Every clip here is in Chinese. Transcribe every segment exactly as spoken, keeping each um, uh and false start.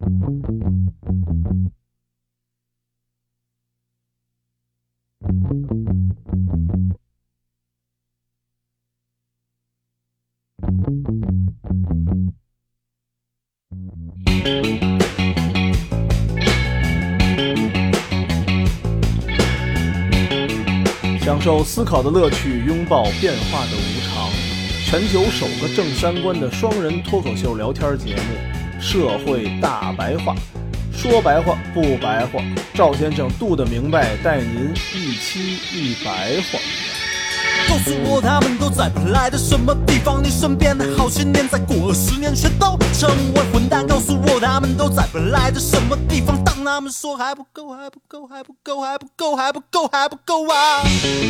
享受思考的乐趣，拥抱变化的无常。全球首个正三观的双人脱口秀聊天节目《社会大白话》，说白话不白话，赵先生度得明白，带您一期一白话。 告诉我他们都在本来的什么地方，你身边的好青年再过了十年全都成为混蛋。告诉我他们都在本来的什么地方，当他们说还不够还不够还不够还不够还不够还不够啊。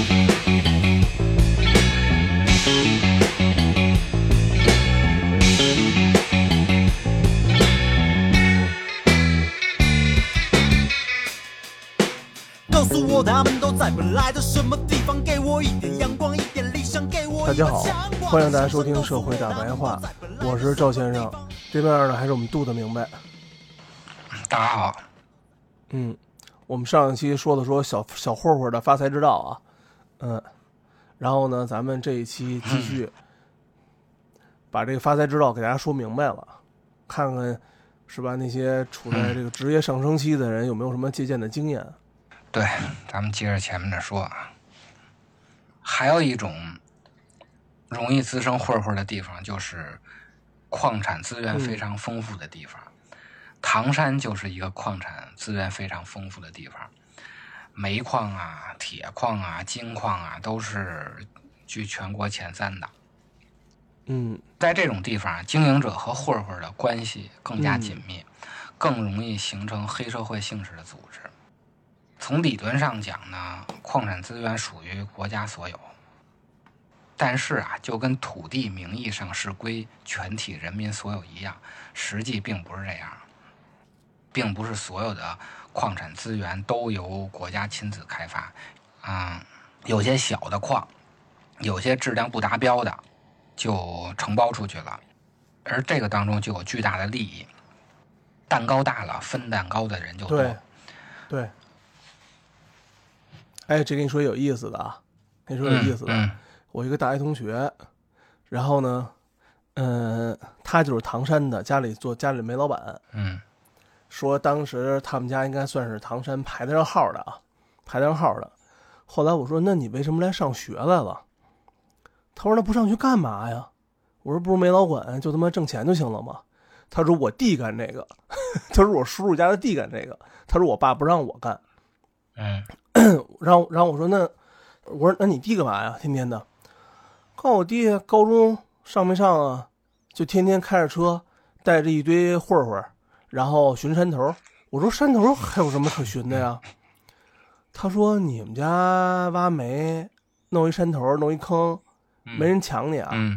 告诉我他们都在本来的什么地方，给我一点阳光一点理想，给我大家好，欢迎大家收听社会大白话，我是赵先生，对面呢还是我们度得明白。 大家好。 嗯，我们上一期说的说小小混混的发财之道啊，嗯，然后呢咱们这一期继续把这个发财之道给大家说明白了，看看是吧，那些处在这个职业上升期的人有没有什么借鉴的经验。 对，咱们接着前面的说啊，还有一种容易滋生混混的地方，就是矿产资源非常丰富的地方。嗯、唐山就是一个矿产资源非常丰富的地方，煤矿啊、铁矿啊、金矿啊，都是居全国前三的。 嗯， 在这种地方，经营者和混混的关系更加紧密，嗯、更容易形成黑社会性质的组织。从理论上讲呢，矿产资源属于国家所有，但是啊，就跟土地名义上是归全体人民所有一样，实际并不是这样，并不是所有的矿产资源都由国家亲自开发，嗯，有些小的矿，有些质量不达标的，就承包出去了，而这个当中就有巨大的利益，蛋糕大了，分蛋糕的人就多。 对，对。哎，这跟你说有意思的啊，跟你说有意思的。 嗯嗯、 我一个大学同学，然后呢，嗯，他就是唐山的，家里做家里煤老板。 嗯， 说当时他们家应该算是唐山排得上号的啊，排得上号的。后来我说，那你为什么来上学来了？他说，那不上学干嘛呀？我说，不是煤老管就他妈挣钱就行了吗？他说，我弟干这个。他说，我叔叔家的弟干这个。他说，我爸不让我干。 嗯。 然后，然后我说那，我说那你弟干嘛呀？天天的，告诉我弟高中上没上啊？就天天开着车，带着一堆混混，然后巡山头。我说山头还有什么可巡的呀？他说你们家挖煤，弄一山头，弄一坑，没人抢你啊？ 嗯。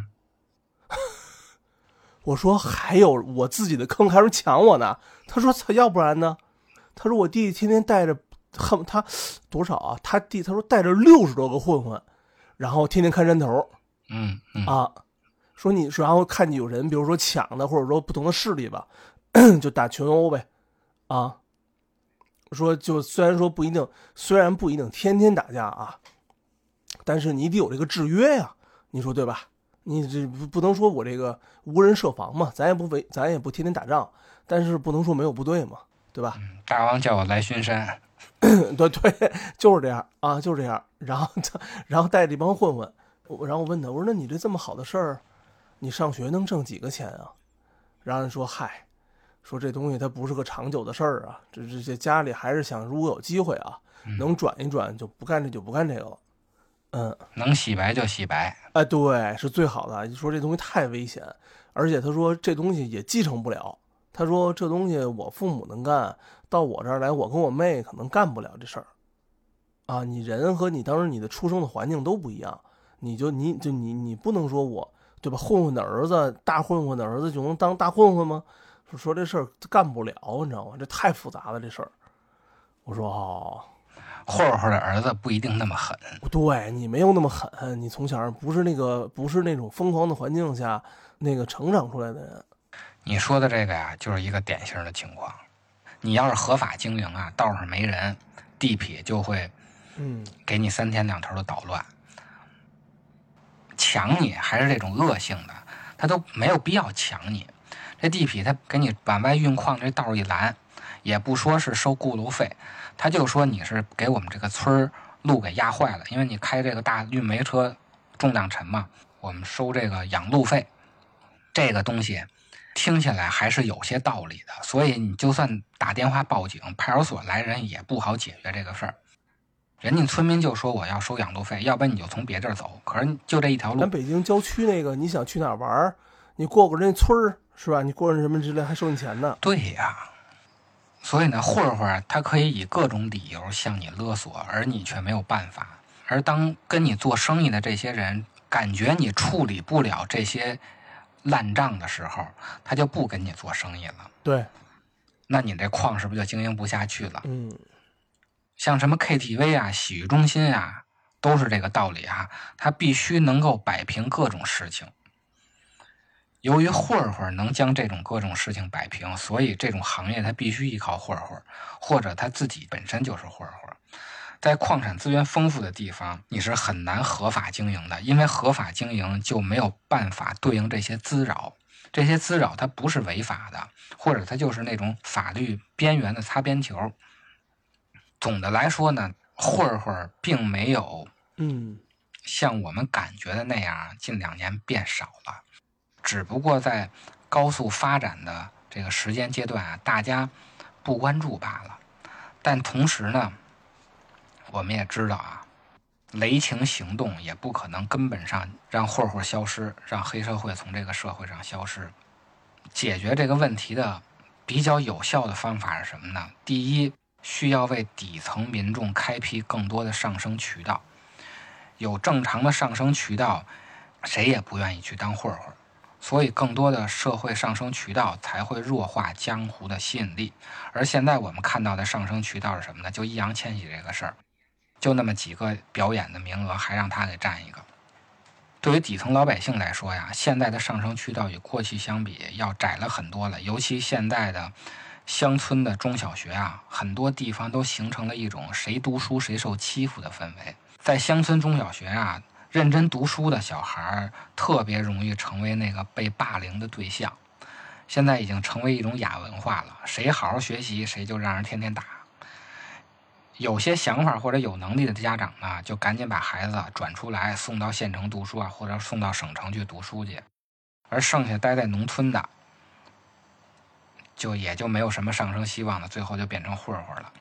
我说还有我自己的坑，还有人抢我呢。他说要不然呢？他说我弟天天带着。恨他多少啊？他弟他说带着六十多个混混，然后天天看山头， 嗯嗯啊，说你然后看见有人，比如说抢的，或者说不同的势力吧，就打群殴呗，啊，说就虽然说不一定，虽然不一定天天打架啊，但是你得有这个制约呀，你说对吧？你这不能说我这个无人设防嘛，咱也不为咱也不天天打仗，但是不能说没有部队嘛，对吧？ 嗯、大王叫我来巡山。 对对，就是这样啊，就是这样。然后他，然后带着一帮混混，然后我问他，我说：“那你这这么好的事儿，你上学能挣几个钱啊？”然后人说：“嗨，说这东西它不是个长久的事儿啊，这这这家里还是想，如果有机会啊， 嗯、 能转一转，就不干这就不干这个了。”嗯， 能洗白就洗白。 哎，对，是最好的。你说这东西太危险，而且他说这东西也继承不了。他说这东西我父母能干，到我这儿来，我跟我妹可能干不了这事儿，啊，你人和你当时你的出生的环境都不一样，你就你就你你不能说我对吧？混混的儿子，大混混的儿子就能当大混混吗？说说这事儿干不了，你知道吗？这太复杂了这事儿。我说哦， 混混的儿子不一定那么狠。 对，你没有那么狠，你从小不是那个不是那种疯狂的环境下那个成长出来的人。 你说的这个呀，就是一个典型的情况。你要是合法经营啊，道上没人，地痞就会， 嗯， 给你三天两头的捣乱，抢你还是这种恶性的，他都没有必要抢你。这地痞他给你往外运矿这道一拦，也不说是收过路费，他就说你是给我们这个村路给压坏了，因为你开这个大运煤车重量沉嘛，我们收这个养路费。这个东西听起来还是有些道理的，所以你就算打电话报警，派出所来人也不好解决这个事儿。人家村民就说我要收养路费，要不然你就从别地儿走。可是就这一条路， 咱北京郊区那个，你想去哪儿玩，你过过人家村儿是吧？你过人什么之类还收你钱呢？ 对呀。所以呢，混混他可以以各种理由向你勒索，而你却没有办法。而当跟你做生意的这些人感觉你处理不了这些烂账的时候，他就不跟你做生意了。 对， 那你这矿是不是就经营不下去了？ 嗯， 像什么 K T V 啊、洗浴中心啊，都是这个道理啊。他必须能够摆平各种事情。由于混混能将这种各种事情摆平，所以这种行业它必须依靠混混，或者他自己本身就是混混。在矿产资源丰富的地方，你是很难合法经营的，因为合法经营就没有办法对应这些滋扰。这些滋扰它不是违法的，或者它就是那种法律边缘的擦边球。总的来说呢，混混并没有嗯， 像我们感觉的那样近两年变少了，只不过在高速发展的这个时间阶段啊，大家不关注罢了。但同时呢，我们也知道啊，雷霆行动也不可能根本上让混混消失，让黑社会从这个社会上消失。解决这个问题的比较有效的方法是什么呢？第一，需要为底层民众开辟更多的上升渠道。有正常的上升渠道，谁也不愿意去当混混，所以更多的社会上升渠道才会弱化江湖的吸引力。而现在我们看到的上升渠道是什么呢？就易烊千玺这个事儿，就那么几个表演的名额，还让他给占一个。对于底层老百姓来说呀，现在的上升渠道与过去相比要窄了很多了。尤其现在的乡村的中小学啊，很多地方都形成了一种谁读书谁受欺负的氛围。在乡村中小学啊，认真读书的小孩特别容易成为那个被霸凌的对象。现在已经成为一种亚文化了，谁好好学习谁就让人天天打。有些想法或者有能力的家长呢，就赶紧把孩子转出来送到县城读书啊，或者送到省城去读书去。而剩下待在农村的，就也就没有什么上升希望了，最后就变成混混了。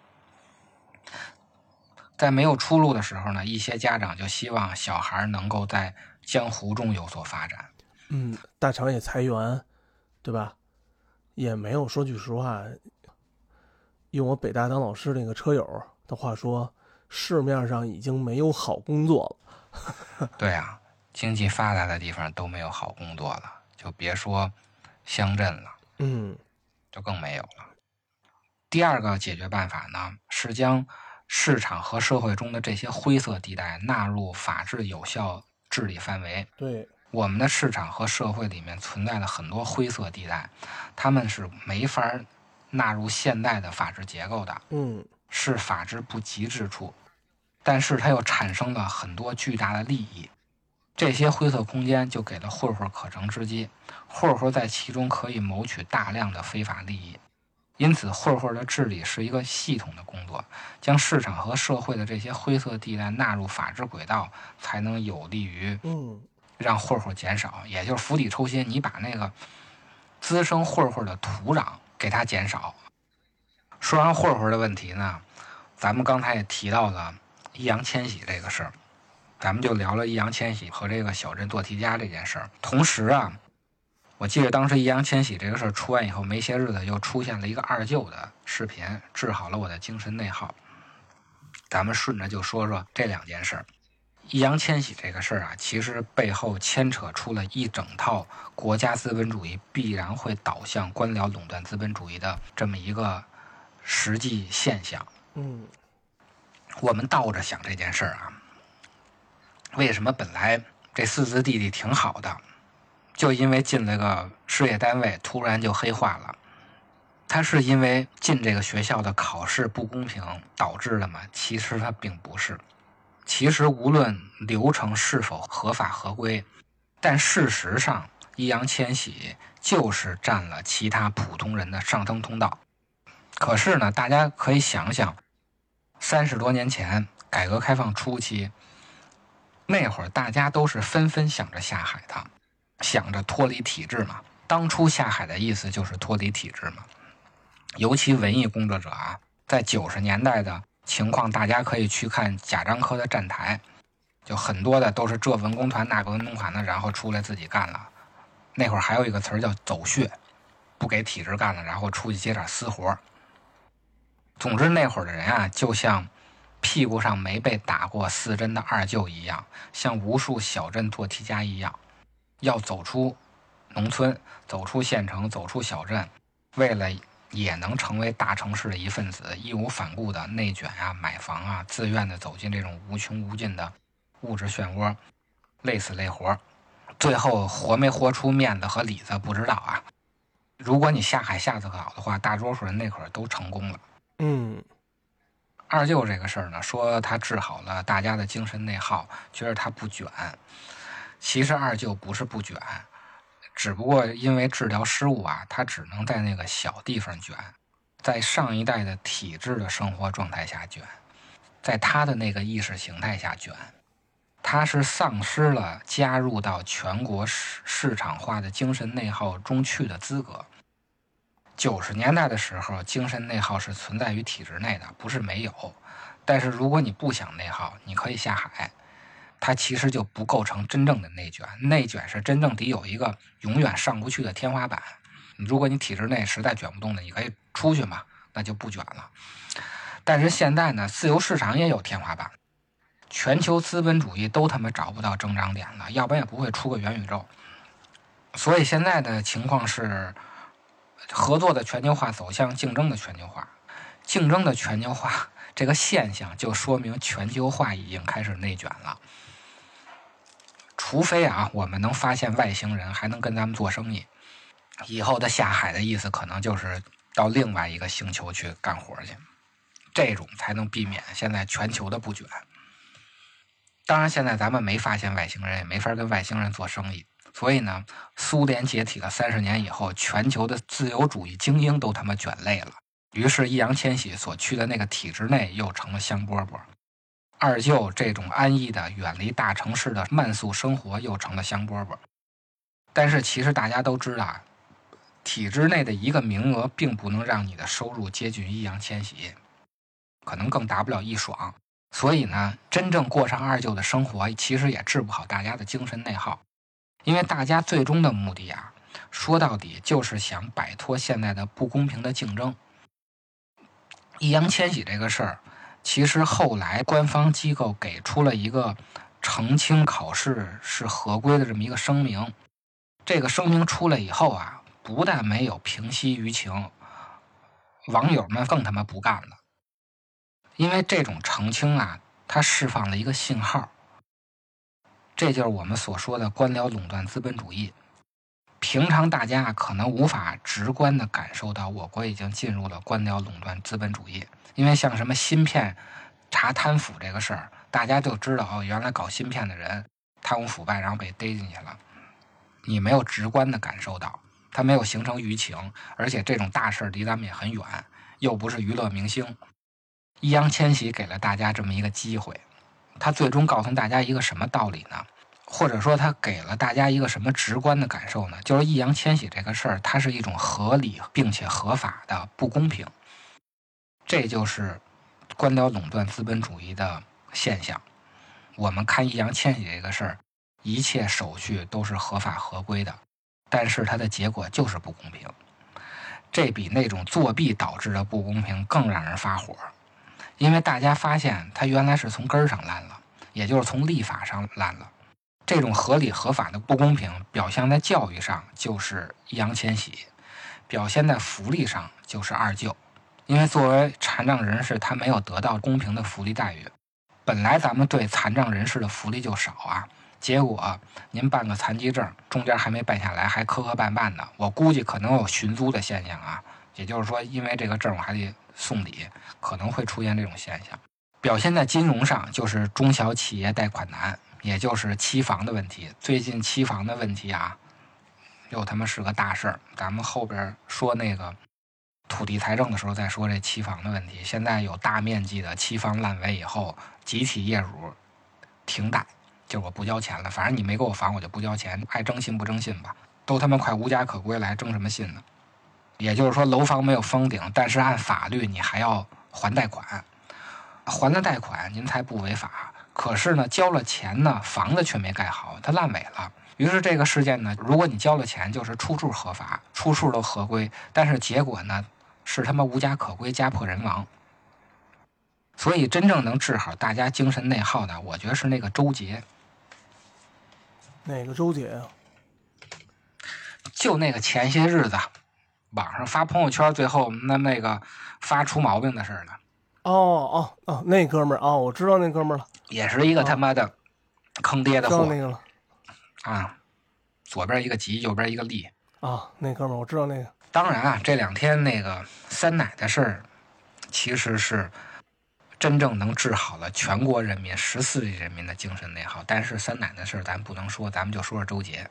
在没有出路的时候呢，一些家长就希望小孩能够在江湖中有所发展。 嗯，大厂也裁员，对吧？也没有，说句实话，用我北大当老师那个车友的话说，市面上已经没有好工作了。 对啊，经济发达的地方都没有好工作了，就别说乡镇了， 嗯， 就更没有了。第二个解决办法呢，是将市场和社会中的这些灰色地带纳入法治有效治理范围。 对， 我们的市场和社会里面存在了很多灰色地带，他们是没法纳入现代的法治结构的， 嗯， 是法治不及之处，但是它又产生了很多巨大的利益。这些灰色空间就给了混混可乘之机，混混在其中可以谋取大量的非法利益。因此混混的治理是一个系统的工作，将市场和社会的这些灰色地带纳入法治轨道，才能有利于嗯， 让混混减少，也就是釜底抽薪，你把那个滋生混混的土壤给它减少。说完混混的问题呢，咱们刚才也提到了易烊千玺这个事儿，咱们就聊了易烊千玺和这个小镇做题家这件事儿。同时啊，我记得当时易烊千玺这个事儿出完以后，没些日子又出现了一个二舅的视频，治好了我的精神内耗。咱们顺着就说说这两件事儿。易烊千玺这个事儿啊，其实背后牵扯出了一整套国家资本主义必然会导向官僚垄断资本主义的这么一个实际现象。 嗯， 我们倒着想这件事儿啊，为什么本来这四字弟弟挺好的， 就因为进了个事业单位，突然就黑化了。他是因为进这个学校的考试不公平导致的吗？其实他并不是。其实无论流程是否合法合规，但事实上易烊千玺就是占了其他普通人的上升通道。可是呢，大家可以想想，三十多年前改革开放初期，那会儿大家都是纷纷想着下海的，想着脱离体制嘛。当初下海的意思就是脱离体制嘛。尤其文艺工作者啊，在九十年代的情况，大家可以去看贾樟柯的站台，就很多的都是这文工团那个文工团的，然后出来自己干了。那会儿还有一个词儿叫走穴，不给体制干了，然后出去接点私活。总之那会儿的人啊，就像屁股上没被打过四针的二舅一样，像无数小镇做题家一样，要走出农村，走出县城，走出小镇，为了也能成为大城市的一份子，义无反顾的内卷啊，买房啊，自愿的走进这种无穷无尽的物质漩涡，累死累活，最后活没活出面子和里子不知道啊。如果你下海下得好的话，大多数人那会儿都成功了。 嗯， 二舅这个事儿呢，说他治好了大家的精神内耗，觉得他不卷。其实二舅不是不卷，只不过因为治疗失误啊，他只能在那个小地方卷，在上一代的体制的生活状态下卷，在他的那个意识形态下卷，他是丧失了加入到全国市市场化的精神内耗中去的资格。九十年代的时候，精神内耗是存在于体制内的，不是没有。但是如果你不想内耗，你可以下海，它其实就不构成真正的内卷。内卷是真正得有一个永远上不去的天花板。如果你体制内实在卷不动的，你可以出去嘛，那就不卷了。但是现在呢，自由市场也有天花板，全球资本主义都他妈找不到增长点了，要不然也不会出个元宇宙。所以现在的情况是，合作的全球化走向竞争的全球化，竞争的全球化这个现象就说明全球化已经开始内卷了。除非啊，我们能发现外星人还能跟咱们做生意，以后的下海的意思可能就是到另外一个星球去干活去，这种才能避免现在全球的不卷。当然，现在咱们没发现外星人，也没法跟外星人做生意。所以呢，苏联解体了三十年以后，全球的自由主义精英都他妈卷累了。于是易烊千玺所去的那个体制内又成了香饽饽，二舅这种安逸的远离大城市的慢速生活又成了香饽饽。但是其实大家都知道，体制内的一个名额并不能让你的收入接近易烊千玺，可能更达不了一爽。所以呢，真正过上二舅的生活，其实也治不好大家的精神内耗。因为大家最终的目的啊，说到底就是想摆脱现在的不公平的竞争。易烊千玺这个事儿，其实后来官方机构给出了一个澄清考试是合规的这么一个声明。这个声明出来以后啊，不但没有平息舆情，网友们更他妈不干了。因为这种澄清啊，它释放了一个信号。这就是我们所说的官僚垄断资本主义。平常大家可能无法直观地感受到我国已经进入了官僚垄断资本主义，因为像什么芯片查贪腐这个事儿，大家就知道哦，原来搞芯片的人贪污腐败，然后被逮进去了。你没有直观地感受到，它没有形成舆情，而且这种大事离咱们也很远，又不是娱乐明星。易烊千玺给了大家这么一个机会。他最终告诉大家一个什么道理呢？或者说他给了大家一个什么直观的感受呢？就是易烊千玺这个事儿，它是一种合理并且合法的不公平。这就是官僚垄断资本主义的现象。我们看易烊千玺这个事儿，一切手续都是合法合规的，但是它的结果就是不公平。这比那种作弊导致的不公平更让人发火。因为大家发现它原来是从根儿上烂了，也就是从立法上烂了。这种合理合法的不公平表现在教育上就是易烊千玺，表现在福利上就是二舅。因为作为残障人士，他没有得到公平的福利待遇。本来咱们对残障人士的福利就少啊， 结果您办个残疾证，中间还没办下来，还磕磕绊绊的，我估计可能有寻租的现象啊。也就是说，因为这个证我还得送礼，可能会出现这种现象。表现在金融上，就是中小企业贷款难，也就是期房的问题。最近期房的问题啊，又他妈是个大事儿。咱们后边说那个土地财政的时候再说这期房的问题。现在有大面积的期房烂尾以后，集体业主停贷，就是我不交钱了，反正你没给我房，我就不交钱，爱征信不征信吧，都他妈快无家可归了，还征什么信呢？也就是说，楼房没有封顶，但是按法律你还要还贷款，还了贷款您才不违法。可是呢，交了钱呢，房子却没盖好，它烂尾了。于是这个事件呢，如果你交了钱，就是处处合法，处处都合规，但是结果呢，是他妈无家可归，家破人亡。所以真正能治好大家精神内耗的，我觉得是那个周杰。 哪个周杰啊？ 就那个前些日子网上发朋友圈，最后那那个发出毛病的事了。 哦哦哦，那哥们儿哦，我知道那哥们儿了， 也是一个他妈的坑爹的货。 知道那个了啊，左边一个吉，右边一个利啊，那哥们儿我知道那个。 当然啊，这两天那个三奶的事儿，其实是真正能治好了全国人民十四亿人民的精神内耗。但是三奶的事儿咱不能说，咱们就说说周杰。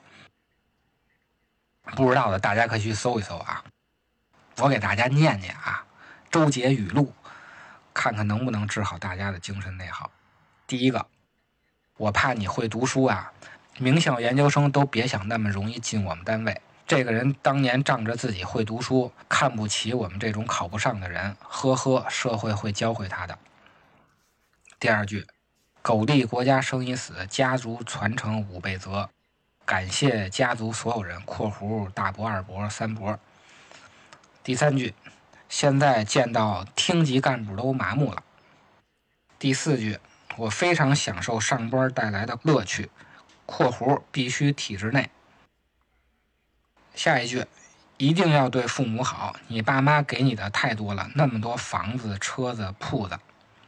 不知道的大家可以去搜一搜啊，我给大家念念啊，周杰语录，看看能不能治好大家的精神内耗。第一个，我怕你会读书啊，名校研究生都别想那么容易进我们单位。这个人当年仗着自己会读书，看不起我们这种考不上的人，呵呵，社会会教会他的。第二句，苟利国家生已死，家族传承五倍责，感谢家族所有人（括弧大伯、二伯、三伯）。第三句，现在见到厅级干部都麻木了。第四句，我非常享受上班带来的乐趣（括弧必须体制内）。下一句，一定要对父母好，你爸妈给你的太多了，那么多房子、车子、铺子。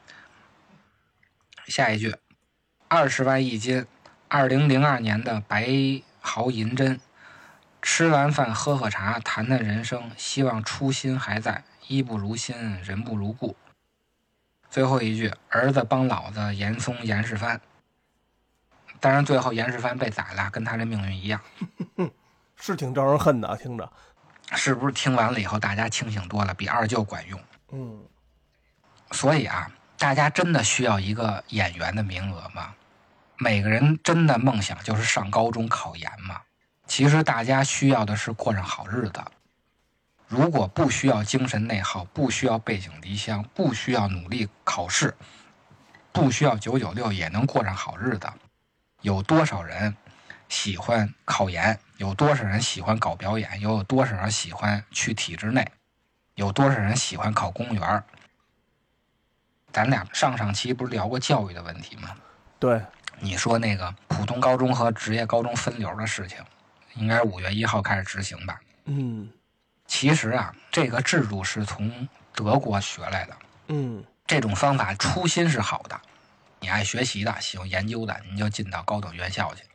下一句，二十万一斤，二零零二年的白毫银针，吃完饭喝喝茶，谈谈人生，希望初心还在，衣不如新，人不如故。最后一句，儿子帮老子严嵩严世蕃。当然最后严世蕃被宰了，跟他这命运一样。 是挺招人恨的，听着。 是不是听完了以后大家清醒多了，比二舅管用？ 嗯。 所以啊，大家真的需要一个演员的名额吗？每个人真的梦想就是上高中考研吗？其实大家需要的是过上好日子。如果不需要精神内耗，不需要背井离乡，不需要努力考试，不需要九九六也能过上好日子，有多少人喜欢考研？有多少人喜欢搞表演？又有多少人喜欢去体制内？有多少人喜欢考公务员？咱俩上上期不是聊过教育的问题吗？ 对， 你说那个普通高中和职业高中分流的事情，应该是五月一号开始执行吧？ 嗯， 其实啊，这个制度是从德国学来的。 嗯， 这种方法初心是好的，你爱学习的，喜欢研究的，你就进到高等院校去。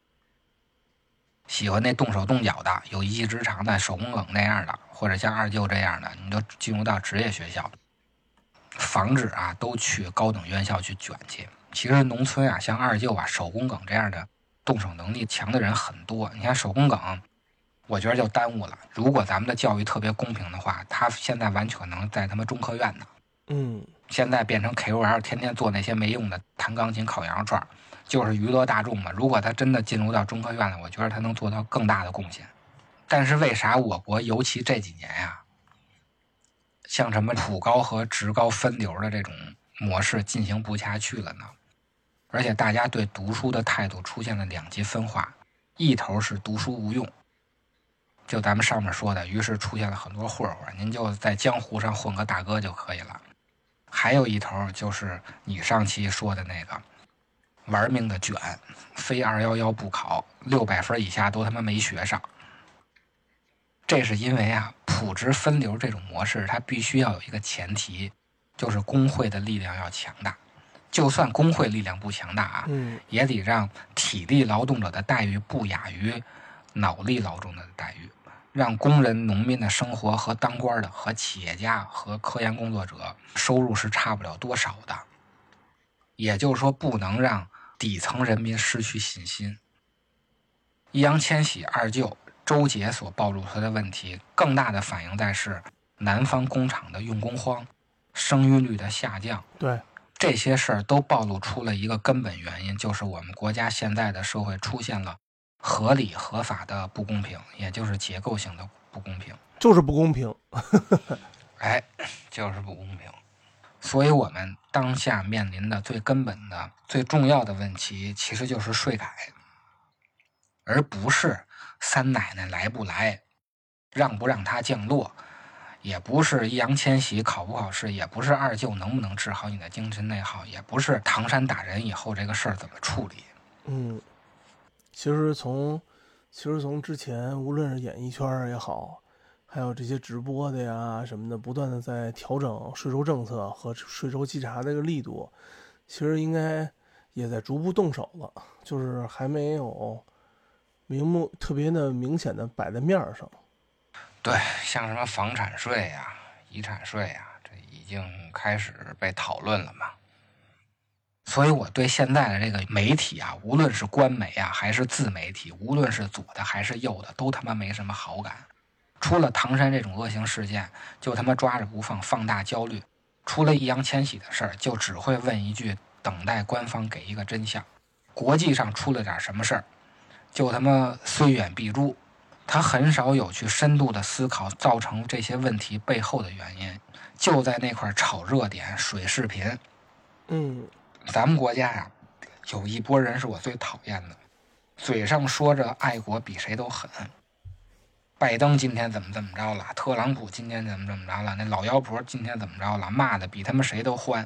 喜欢那动手动脚的，有一技之长的，手工梗那样的，或者像二舅这样的，你就进入到职业学校，防止啊都去高等院校去卷去。其实农村啊，像二舅啊、手工梗这样的动手能力强的人很多。你看手工梗，我觉得就耽误了。如果咱们的教育特别公平的话，他现在完全可能在他妈中科院呢。 嗯， 现在变成 K O L， 天天做那些没用的，弹钢琴、烤羊肉串，就是娱乐大众嘛。如果他真的进入到中科院了，我觉得他能做到更大的贡献。但是为啥我国尤其这几年呀、啊，像什么普高和职高分流的这种模式进行不下去了呢？而且大家对读书的态度出现了两极分化，一头是读书无用，就咱们上面说的，于是出现了很多混混，您就在江湖上混个大哥就可以了。还有一头就是你上期说的那个玩命的卷，非二一一不考，六百分以下都他妈没学上。这是因为啊，普职分流这种模式，它必须要有一个前提，就是工会的力量要强大。 就算工会力量不强大啊， 嗯， 也得让体力劳动者的待遇不亚于脑力劳动者的待遇，让工人、农民的生活和当官的、和企业家、和科研工作者收入是差不了多少的。也就是说，不能让底层人民失去信心。易烊千玺二舅周杰所暴露出来的问题，更大的反映在是南方工厂的用工荒、生育率的下降。 对， 这些事儿都暴露出了一个根本原因，就是我们国家现在的社会出现了合理合法的不公平，也就是结构性的不公平， 就是不公平。 哎，就是不公平。所以我们当下面临的最根本的、最重要的问题，其实就是税改，而不是三奶奶来不来，让不让他降落，也不是易烊千玺考不考试，也不是二舅能不能治好你的精神内耗，也不是唐山打人以后这个事儿怎么处理。 嗯，其实从其实从之前，无论是演艺圈也好，还有这些直播的呀什么的，不断的在调整税收政策和税收稽查这个力度，其实应该也在逐步动手了，就是还没有明目特别的明显的摆在面上。 对，像什么房产税呀、遗产税呀，这已经开始被讨论了嘛。所以我对现在的这个媒体啊，无论是官媒啊还是自媒体，无论是左的还是右的，都他妈没什么好感。出了唐山这种恶性事件，就他妈抓着不放，放大焦虑；出了易烊千玺的事儿，就只会问一句，等待官方给一个真相。国际上出了点什么事儿，就他妈虽远必诛。他很少有去深度的思考造成这些问题背后的原因，就在那块炒热点、水视频。 嗯， 咱们国家呀，有一波人是我最讨厌的，嘴上说着爱国比谁都狠。拜登今天怎么怎么着了，特朗普今天怎么怎么着了，那老妖婆今天怎么着了，骂的比他们谁都欢。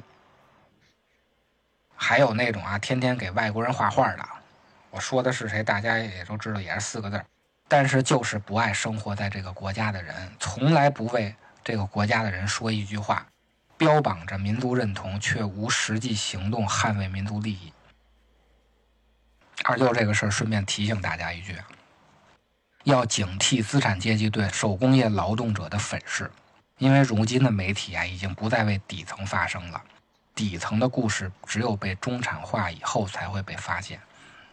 还有那种啊，天天给外国人画画的，我说的是谁，大家也都知道，也是四个字，但是就是不爱生活在这个国家的人，从来不为这个国家的人说一句话，标榜着民族认同，却无实际行动捍卫民族利益。二舅这个事儿，顺便提醒大家一句，要警惕资产阶级对手工业劳动者的粉饰，因为如今的媒体啊，已经不再为底层发声了，底层的故事只有被中产化以后才会被发现。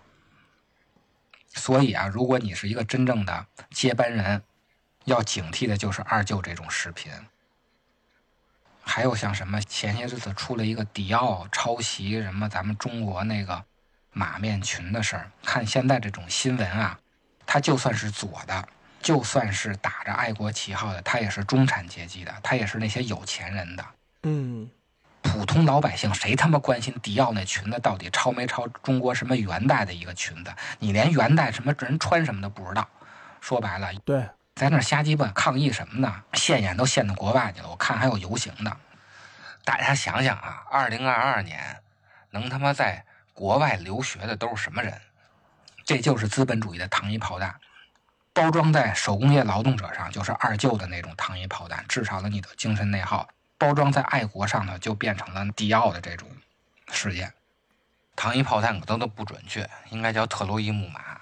所以啊，如果你是一个真正的接班人，要警惕的就是二舅这种视频。还有像什么前些日子出了一个迪奥抄袭什么咱们中国那个马面裙的事儿，看现在这种新闻啊，他就算是左的，就算是打着爱国旗号的，他也是中产阶级的，他也是那些有钱人的。 嗯， 普通老百姓谁他妈关心迪奥那裙子到底抄没抄中国什么元代的一个裙子？你连元代什么人穿什么都不知道。说白了， 对， 在那瞎鸡巴抗议什么呢？现眼都现到国外去了，我看还有游行的。大家想想啊，二零二二年能他妈在国外留学的都是什么人？这就是资本主义的糖衣炮弹，包装在手工业劳动者上就是二舅的那种糖衣炮弹，治好了你的精神内耗；包装在爱国上头就变成了迪奥的这种事件。糖衣炮弹可都都不准确，应该叫特洛伊木马。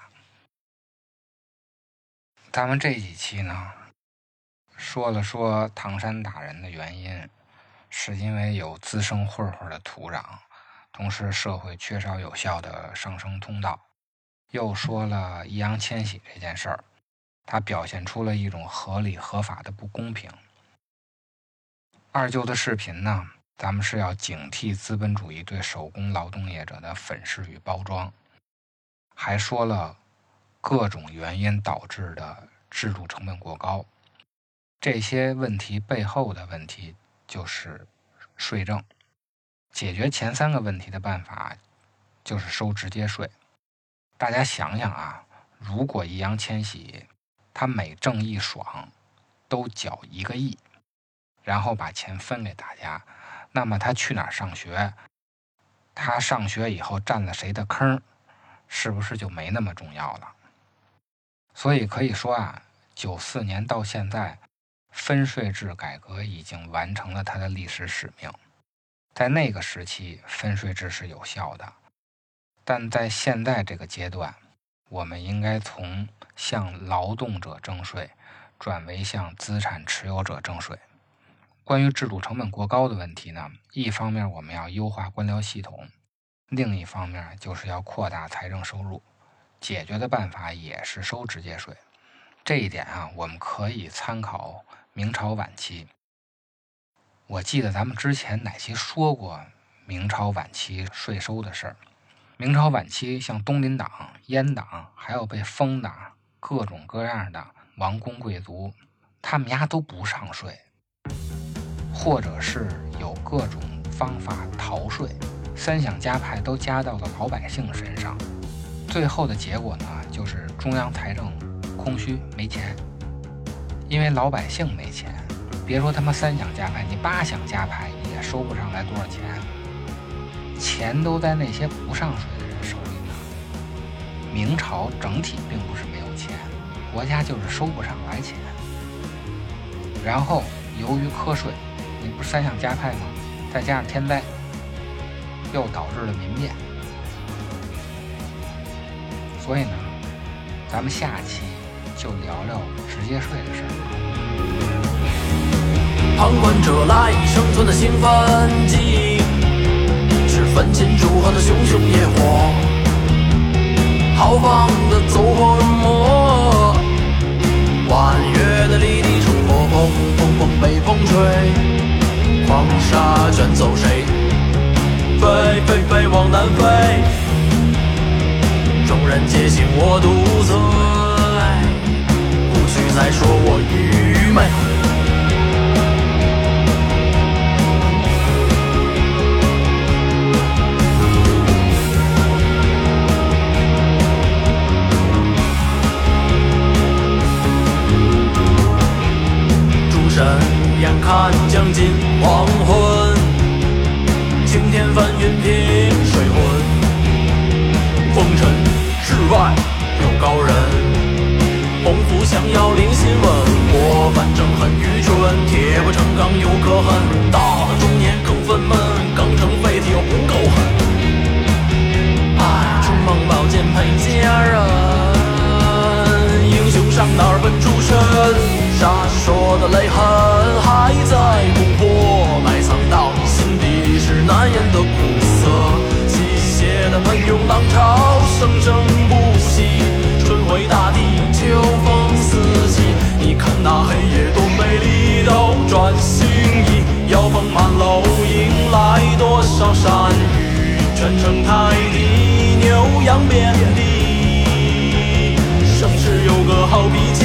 咱们这几期呢，说了说唐山打人的原因，是因为有滋生混混的土壤，同时社会缺少有效的上升通道。又说了易烊千玺这件事儿，他表现出了一种合理合法的不公平。二舅的视频呢，咱们是要警惕资本主义对手工劳动业者的粉饰与包装，还说了各种原因导致的制度成本过高。这些问题背后的问题就是税政。解决前三个问题的办法就是收直接税。大家想想啊，如果易烊千玺他每挣一爽都缴一个亿，然后把钱分给大家，那么他去哪儿上学，他上学以后占了谁的坑，是不是就没那么重要了？所以可以说啊，九四年到现在，分税制改革已经完成了它的历史使命。 在那个时期分税制是有效的，但在现在这个阶段，我们应该从向劳动者征税转为向资产持有者征税。关于制度成本过高的问题呢，一方面我们要优化官僚系统，另一方面就是要扩大财政收入，解决的办法也是收直接税。这一点啊，我们可以参考明朝晚期。我记得咱们之前哪期说过明朝晚期税收的事儿。明朝晚期像东林党、阉党，还有被封的各种各样的王公贵族，他们家都不上税，或者是有各种方法逃税，三饷加派都加到了老百姓身上。最后的结果呢，就是中央财政空虚没钱，因为老百姓没钱，别说他妈三饷加派，你八饷加派也收不上来多少钱，钱都在那些不上税的人手里呢。明朝整体并不是没有钱，国家就是收不上来钱。然后由于瞌税，你不是三饷加派吗？再加上天灾，又导致了民变。所以呢，咱们下期就聊聊直接税的事儿。 旁观者来，生存的兴奋记忆，是焚琴烛火的熊熊野火，豪放的走火入魔，婉约的离地冲破，砰砰砰被风吹，狂沙卷走谁？飞飞飞往南飞，众人皆信我独醉，不许再说我愚昧。诸神眼看将近黄昏，青天翻云平水浑，风尘世外有高人，鸿福想要领新闻，我反正很愚蠢，铁不成钢有可恨，到了中年更愤懑，刚成废铁又不够狠，唉，冲锋宝剑配佳人，英雄上哪儿奔出身，闪烁的泪痕还在攻破，埋藏到你心底是难言的苦涩，机械的喷涌浪潮生生不息，春回大地秋风四季，你看那黑夜多美丽，斗转星移，摇风满楼迎来多少山雨，全城太低，牛羊遍地，盛世有个好脾气。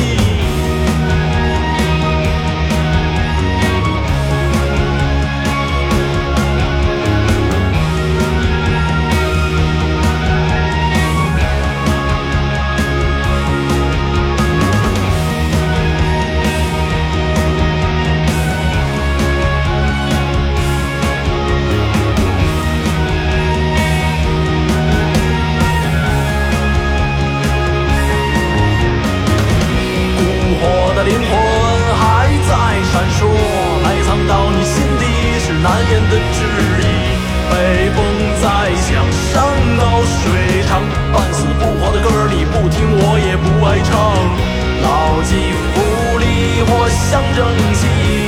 灵魂还在闪烁，埋藏到你心底是难言的质疑，北风在响，山高水长，半死不活的歌你不听我也不爱唱，牢记福利或象征记忆，